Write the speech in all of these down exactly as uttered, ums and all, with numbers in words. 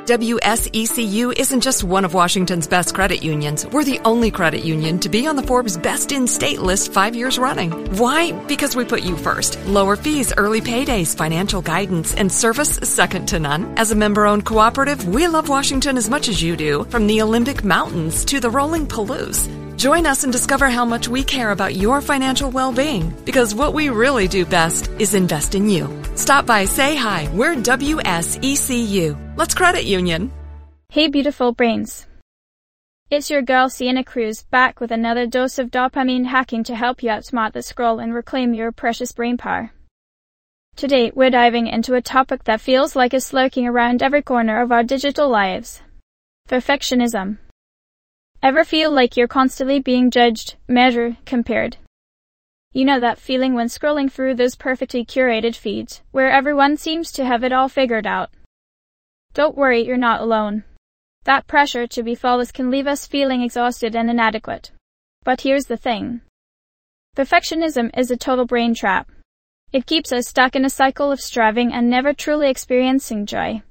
W S E C U isn't just one of Washington's best credit unions. We're the only credit union to be on the Forbes Best in State list five years running. Why? Because we put you first. Lower fees, early paydays, financial guidance, and service second to none. As a member-owned cooperative, we love Washington as much as you do, from the Olympic Mountains to the rolling Palouse. Join us and discover how much we care about your financial well-being, because what we really do best is invest in you. Stop by, say hi. We're W S E C U. Let's credit union. Hey beautiful brains. It's your girl Sienna Cruz back with another dose of dopamine hacking to help you outsmart the scroll and reclaim your precious brain power. Today we're diving into a topic that feels like it's lurking around every corner of our digital lives. Perfectionism. Ever feel like you're constantly being judged, measured, compared? You know that feeling when scrolling through those perfectly curated feeds, where everyone seems to have it all figured out. Don't worry, you're not alone. That pressure to be flawless can leave us feeling exhausted and inadequate. But here's the thing. Perfectionism is a total brain trap. It keeps us stuck in a cycle of striving and never truly experiencing joy.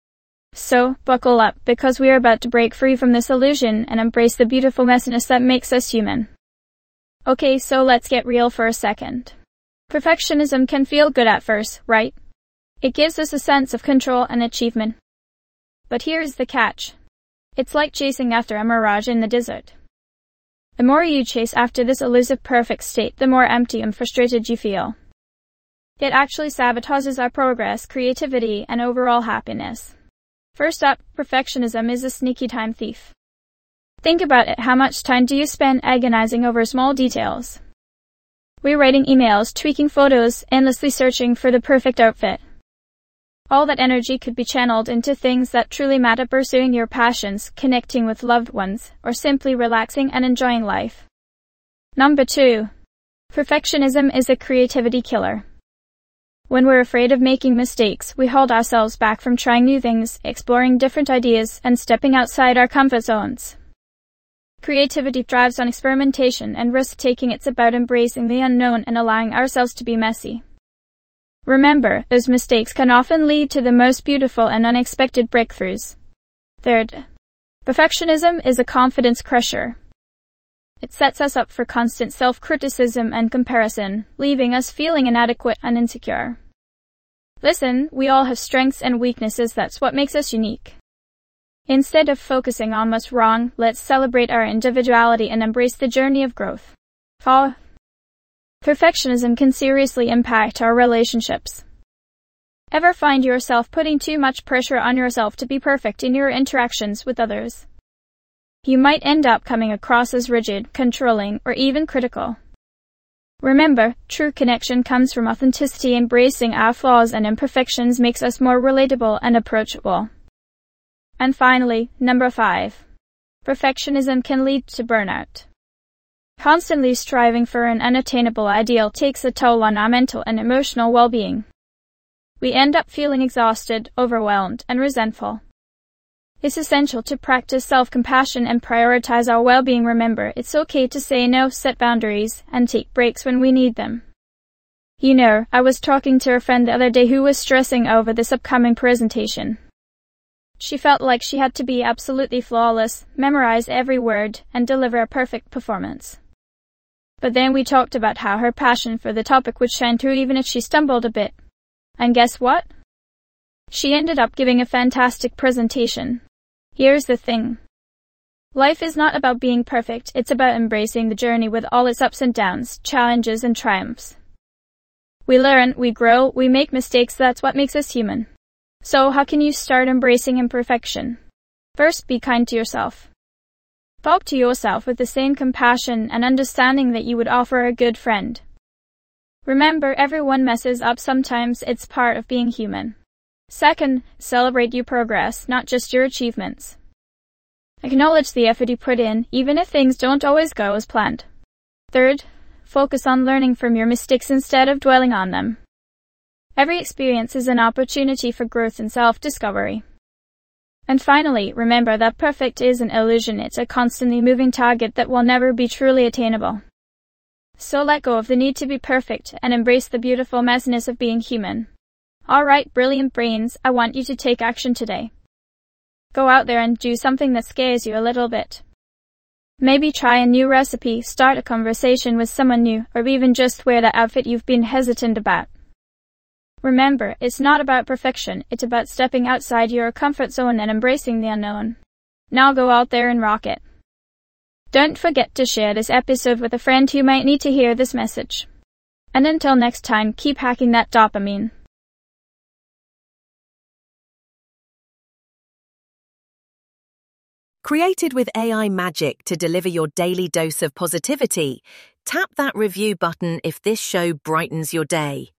So, buckle up, because we are about to break free from this illusion and embrace the beautiful messiness that makes us human. Okay, so let's get real for a second. Perfectionism can feel good at first, right? It gives us a sense of control and achievement. But here's the catch. It's like chasing after a mirage in the desert. The more you chase after this elusive perfect state, the more empty and frustrated you feel. It actually sabotages our progress, creativity, and overall happiness. First up, perfectionism is a sneaky time thief. Think about it. How much time do you spend agonizing over small details? We're writing emails, tweaking photos, endlessly searching for the perfect outfit. All that energy could be channeled into things that truly matter: pursuing your passions, connecting with loved ones, or simply relaxing and enjoying life. Number two. Perfectionism is a creativity killer. When we're afraid of making mistakes, we hold ourselves back from trying new things, exploring different ideas, and stepping outside our comfort zones. Creativity thrives on experimentation and risk-taking. It's about embracing the unknown and allowing ourselves to be messy. Remember, those mistakes can often lead to the most beautiful and unexpected breakthroughs. Third, perfectionism is a confidence crusher. It sets us up for constant self-criticism and comparison, leaving us feeling inadequate and insecure. Listen, we all have strengths and weaknesses. That's what makes us unique. Instead of focusing on what's wrong, let's celebrate our individuality and embrace the journey of growth. Four. Perfectionism can seriously impact our relationships. Ever find yourself putting too much pressure on yourself to be perfect in your interactions with others? You might end up coming across as rigid, controlling, or even critical. Remember, true connection comes from authenticity. Embracing our flaws and imperfections makes us more relatable and approachable. And finally, number five. Perfectionism can lead to burnout. Constantly striving for an unattainable ideal takes a toll on our mental and emotional well-being. We end up feeling exhausted, overwhelmed, and resentful. It's essential to practice self-compassion and prioritize our well-being. Remember, it's okay to say no, set boundaries, and take breaks when we need them. You know, I was talking to a friend the other day who was stressing over this upcoming presentation. She felt like she had to be absolutely flawless, memorize every word, and deliver a perfect performance. But then we talked about how her passion for the topic would shine through even if she stumbled a bit. And guess what? She ended up giving a fantastic presentation. Here's the thing. Life is not about being perfect, it's about embracing the journey with all its ups and downs, challenges and triumphs. We learn, we grow, we make mistakes. That's what makes us human. So how can you start embracing imperfection? First, be kind to yourself. Talk to yourself with the same compassion and understanding that you would offer a good friend. Remember, everyone messes up sometimes. It's part of being human. Second, celebrate your progress, not just your achievements. Acknowledge the effort you put in, even if things don't always go as planned. Third, focus on learning from your mistakes instead of dwelling on them. Every experience is an opportunity for growth and self-discovery. And finally, remember that perfect is an illusion. It's a constantly moving target that will never be truly attainable. So let go of the need to be perfect and embrace the beautiful messiness of being human. Alright, brilliant brains, I want you to take action today. Go out there and do something that scares you a little bit. Maybe try a new recipe, start a conversation with someone new, or even just wear that outfit you've been hesitant about. Remember, it's not about perfection, it's about stepping outside your comfort zone and embracing the unknown. Now go out there and rock it. Don't forget to share this episode with a friend who might need to hear this message. And until next time, keep hacking that dopamine. Created with A I magic to deliver your daily dose of positivity, tap that review button if this show brightens your day.